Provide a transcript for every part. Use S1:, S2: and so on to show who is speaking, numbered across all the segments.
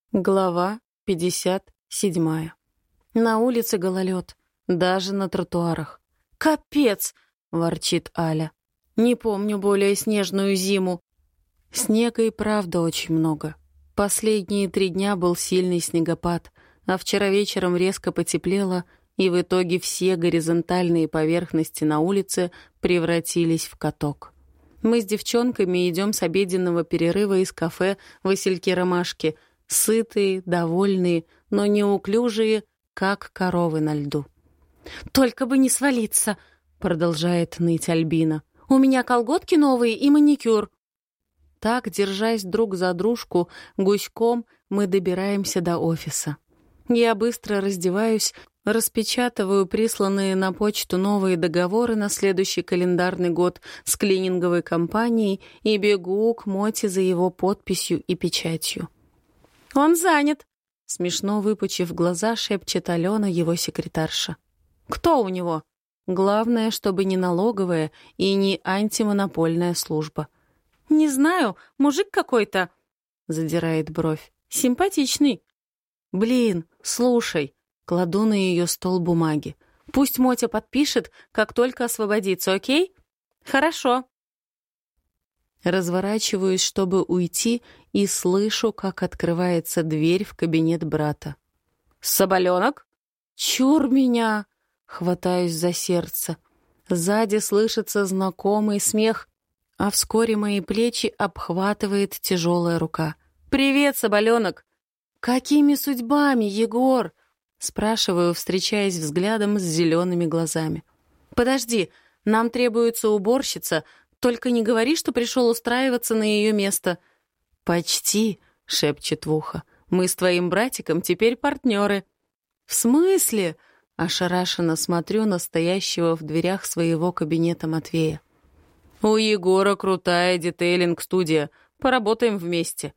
S1: Глава 57. На улице гололед, даже на тротуарах. «Капец!» — ворчит Аля. «Не помню более снежную зиму». Снега и правда очень много. Последние 3 дня был сильный снегопад, а вчера вечером резко потеплело, и в итоге все горизонтальные поверхности на улице превратились в каток. Мы с девчонками идем с обеденного перерыва из кафе «Васильки-ромашки», сытые, довольные, но неуклюжие, как коровы на льду. «Только бы не свалиться!» — продолжает ныть Альбина. «У меня колготки новые и маникюр». Так, держась друг за дружку, гуськом мы добираемся до офиса. Я быстро раздеваюсь, распечатываю присланные на почту новые договоры на следующий календарный год с клининговой компанией и бегу к Моте за его подписью и печатью. «Он занят», — смешно выпучив глаза, шепчет Алена, его секретарша. «Кто у него?» «Главное, чтобы не налоговая и не антимонопольная служба». «Не знаю, мужик какой-то», — задирает бровь. «Симпатичный». «Блин, слушай», — кладу на ее стол бумаги. «Пусть Мотя подпишет, как только освободится, окей?» «Хорошо». Разворачиваюсь, чтобы уйти, и слышу, как открывается дверь в кабинет брата. «Соболенок?» «Чур меня!» — хватаюсь за сердце. Сзади слышится знакомый смех, а вскоре мои плечи обхватывает тяжелая рука. «Привет, Соболенок!» «Какими судьбами, Егор?» — спрашиваю, встречаясь взглядом с зелеными глазами. «Подожди, нам требуется уборщица. Только не говори, что пришел устраиваться на ее место». «Почти», — шепчет в ухо. «Мы с твоим братиком теперь партнеры». «В смысле?» — ошарашенно смотрю на стоящего в дверях своего кабинета Матвея. «У Егора крутая детейлинг-студия. Поработаем вместе».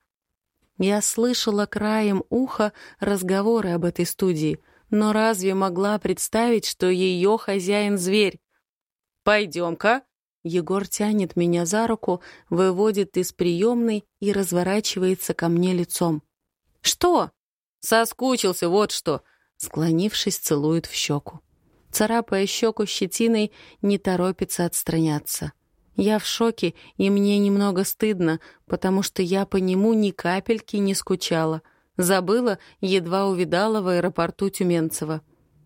S1: Я слышала краем уха разговоры об этой студии, но разве могла представить, что ее хозяин — зверь? «Пойдем-ка». Егор тянет меня за руку, выводит из приемной и разворачивается ко мне лицом. «Что?» «Соскучился, вот что!» Склонившись, целует в щеку. Царапая щеку щетиной, не торопится отстраняться. Я в шоке, и мне немного стыдно, потому что я по нему ни капельки не скучала. Забыла, едва увидала в аэропорту Тюменцева.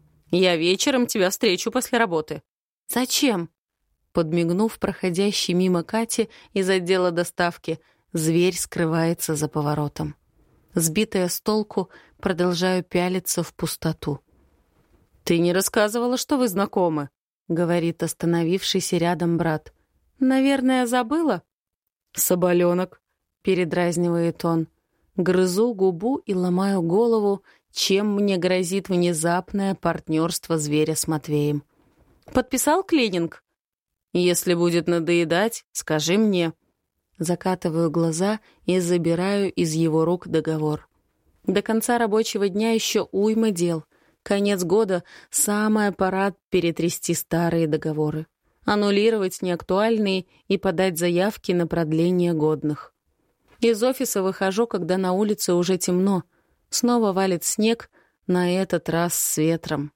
S1: «Я вечером тебя встречу после работы». «Зачем?» Подмигнув проходящей мимо Кати из отдела доставки, зверь скрывается за поворотом. Сбитая с толку, продолжаю пялиться в пустоту. «Ты не рассказывала, что вы знакомы?» — говорит остановившийся рядом брат. «Наверное, забыла?» «Соболенок», — передразнивает он. Грызу губу и ломаю голову, чем мне грозит внезапное партнерство зверя с Матвеем. «Подписал клининг?» «Если будет надоедать, скажи мне». Закатываю глаза и забираю из его рук договор. До конца рабочего дня еще уйма дел. Конец года — самая пора перетрясти старые договоры, аннулировать неактуальные и подать заявки на продление годных. Из офиса выхожу, когда на улице уже темно. Снова валит снег, на этот раз с ветром.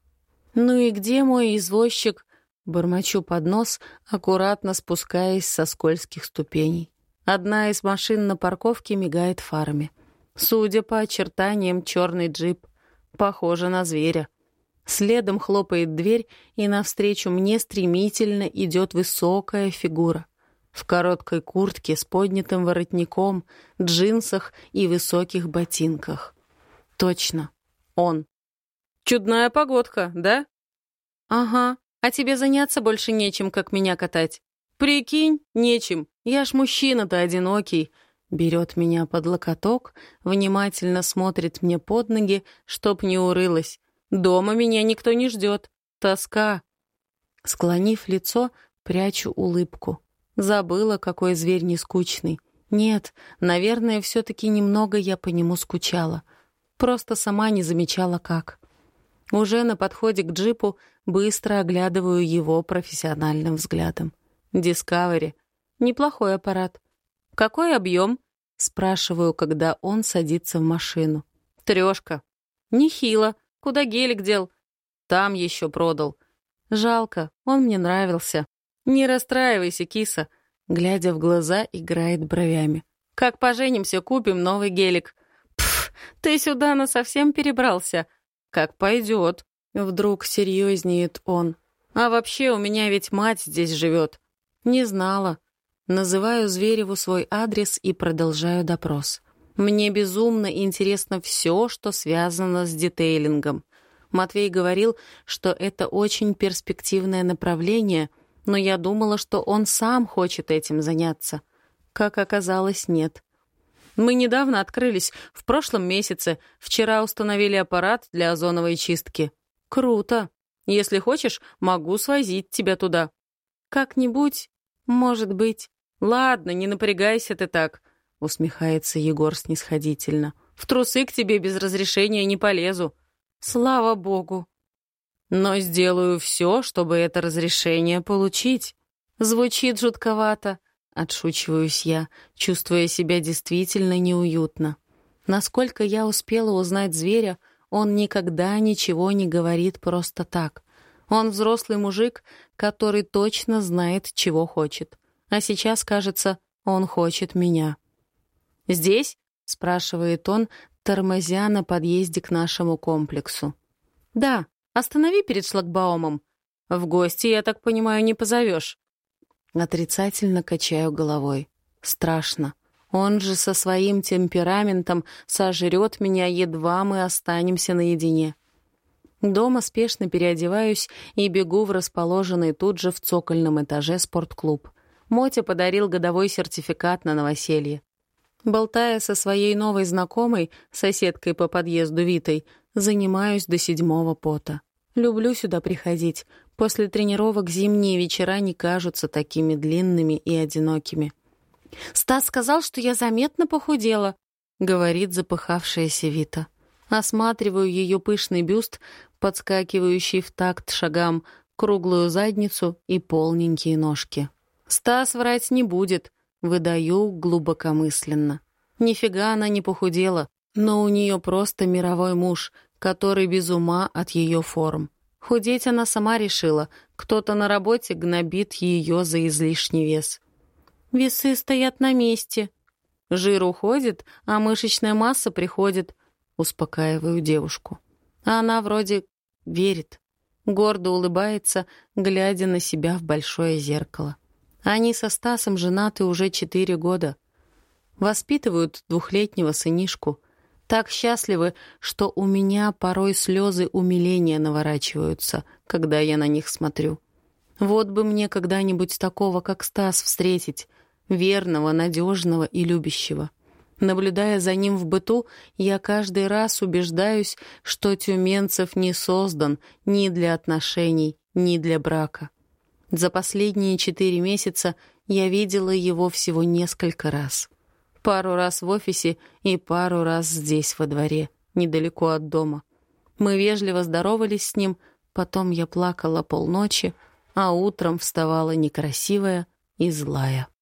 S1: «Ну и где мой извозчик?» Бормочу под нос, аккуратно спускаясь со скользких ступеней. Одна из машин на парковке мигает фарами. Судя по очертаниям, черный джип. Похоже на зверя. Следом хлопает дверь, и навстречу мне стремительно идет высокая фигура. В короткой куртке с поднятым воротником, джинсах и высоких ботинках. Точно, он. «Чудная погодка, да?» «Ага. А тебе заняться больше нечем, как меня катать». «Прикинь, нечем. Я ж мужчина-то одинокий». Берет меня под локоток, внимательно смотрит мне под ноги, чтоб не урылась. «Дома меня никто не ждет. Тоска». Склонив лицо, прячу улыбку. Забыла, какой зверь нескучный. Нет, наверное, все-таки немного я по нему скучала. Просто сама не замечала, как. Уже на подходе к джипу быстро оглядываю его профессиональным взглядом. Discovery. Неплохой аппарат. Какой объем? Спрашиваю, когда он садится в машину. «Трёшка». «Нехило. Куда гелик дел?» «Там еще продал». «Жалко, он мне нравился». «Не расстраивайся, киса». Глядя в глаза, играет бровями. «Как поженимся, купим новый гелик». «Пф, ты сюда насовсем перебрался?» «Как пойдет». Вдруг серьезнеет он. «А вообще, у меня ведь мать здесь живет». «Не знала». Называю Звереву свой адрес и продолжаю допрос. Мне безумно интересно все, что связано с детейлингом. Матвей говорил, что это очень перспективное направление, но я думала, что он сам хочет этим заняться. Как оказалось, нет. Мы недавно открылись, в прошлом месяце. Вчера установили аппарат для озоновой чистки. Круто. Если хочешь, могу свозить тебя туда. Как-нибудь, может быть. Ладно, не напрягайся ты так, усмехается Егор снисходительно. В трусы к тебе без разрешения не полезу. Слава богу. Но сделаю все, чтобы это разрешение получить. Звучит жутковато, отшучиваюсь я, чувствуя себя действительно неуютно. Насколько я успела узнать зверя, он никогда ничего не говорит просто так. Он взрослый мужик, который точно знает, чего хочет. А сейчас, кажется, он хочет меня. «Здесь?» — спрашивает он, тормозя на подъезде к нашему комплексу. «Да, останови перед шлагбаумом. В гости, я так понимаю, не позовешь». Отрицательно качаю головой. Страшно. Он же со своим темпераментом сожрет меня, едва мы останемся наедине. Дома спешно переодеваюсь и бегу в расположенный тут же в цокольном этаже спортклуб. Мотя подарил годовой сертификат на новоселье. Болтая со своей новой знакомой, соседкой по подъезду Витой, занимаюсь до 7-го пота. Люблю сюда приходить. После тренировок зимние вечера не кажутся такими длинными и одинокими. «Стас сказал, что я заметно похудела», — говорит запыхавшаяся Вита. Осматриваю ее пышный бюст, подскакивающий в такт шагам, круглую задницу и полненькие ножки. «Стас врать не будет», — выдаю глубокомысленно. Нифига она не похудела, но у нее просто мировой муж, который без ума от ее форм. Худеть она сама решила, кто-то на работе гнобит ее за излишний вес. «Весы стоят на месте». «Жир уходит, а мышечная масса приходит», — успокаиваю девушку. А она вроде верит, гордо улыбается, глядя на себя в большое зеркало. Они со Стасом женаты уже 4 года. Воспитывают 2-летнего сынишку. Так счастливы, что у меня порой слезы умиления наворачиваются, когда я на них смотрю. Вот бы мне когда-нибудь такого, как Стас, встретить, верного, надежного и любящего. Наблюдая за ним в быту, я каждый раз убеждаюсь, что Тюменцев не создан ни для отношений, ни для брака. За последние 4 месяца я видела его всего несколько раз. Пару раз в офисе и пару раз здесь, во дворе, недалеко от дома. Мы вежливо здоровались с ним, потом я плакала полночи, а утром вставала некрасивая и злая.